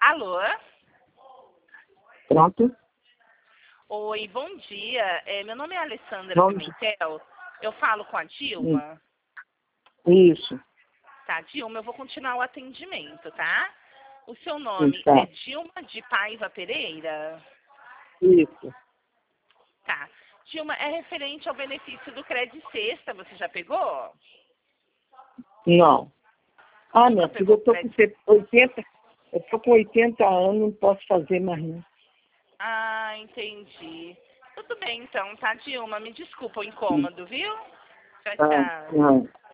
Alô? Pronto? Oi, bom dia. Meu nome é Alessandra Bom dia. Pimentel. Eu falo com a Dilma. Isso. Tá, Dilma, eu vou continuar o atendimento, tá? O seu nome Tá. é Dilma de Paiva Pereira? Isso. Tá. Dilma, é referente ao benefício do Crédito Sexta, você já pegou? Não. Ah, minha filha, pegou eu tô com 80, eu tô com 80 anos, não posso fazer mais não. Ah, entendi. Tudo bem então, tá, Dilma? Me desculpa o incômodo, viu? Tchau, Ah, tchau. não.